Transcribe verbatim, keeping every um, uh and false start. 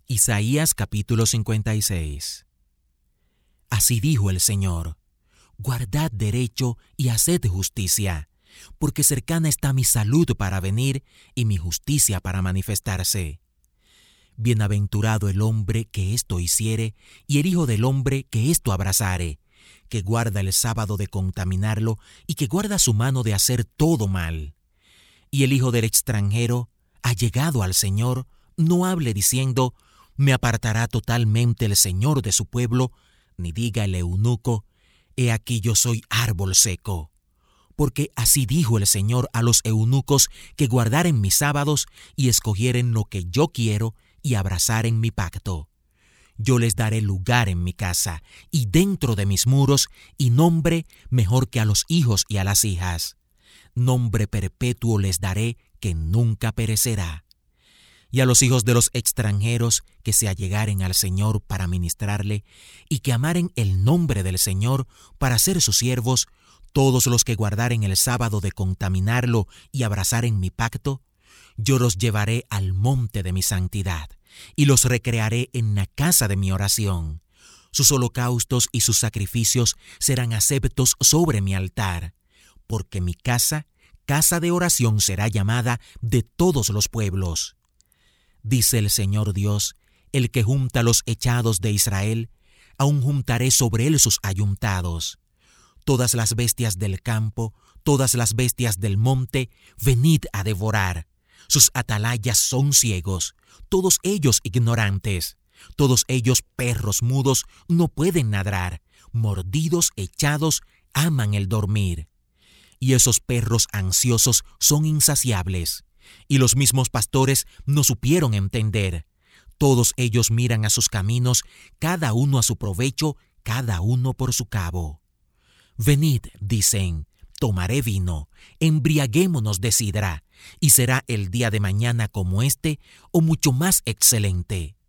Isaías capítulo cincuenta y seis. Así dijo el Señor: guardad derecho y haced justicia, porque cercana está mi salud para venir y mi justicia para manifestarse. Bienaventurado el hombre que esto hiciere, y el hijo del hombre que esto abrazare, que guarda el sábado de contaminarlo, y que guarda su mano de hacer todo mal. Y el hijo del extranjero, allegado al Señor, no hable diciendo: me apartará totalmente el Señor de su pueblo, ni diga el eunuco: he aquí yo soy árbol seco. Porque así dijo el Señor a los eunucos que guardaren mis sábados y escogieren lo que yo quiero y abrazaren mi pacto. Yo les daré lugar en mi casa y dentro de mis muros, y nombre mejor que a los hijos y a las hijas. Nombre perpetuo les daré que nunca perecerá. Y a los hijos de los extranjeros que se allegaren al Señor para ministrarle, y que amaren el nombre del Señor para ser sus siervos, todos los que guardaren el sábado de contaminarlo y abrazaren mi pacto, yo los llevaré al monte de mi santidad, y los recrearé en la casa de mi oración. Sus holocaustos y sus sacrificios serán aceptos sobre mi altar, porque mi casa, casa de oración será llamada de todos los pueblos. Dice el Señor Dios, el que junta los echados de Israel, aún juntaré sobre él sus ayuntados. Todas las bestias del campo, todas las bestias del monte, venid a devorar. Sus atalayas son ciegos, todos ellos ignorantes. Todos ellos perros mudos, no pueden ladrar. Mordidos, echados, aman el dormir. Y esos perros ansiosos son insaciables. Y los mismos pastores no supieron entender. Todos ellos miran a sus caminos, cada uno a su provecho, cada uno por su cabo. Venid, dicen, tomaré vino, embriaguémonos de sidra, y será el día de mañana como este, o mucho más excelente.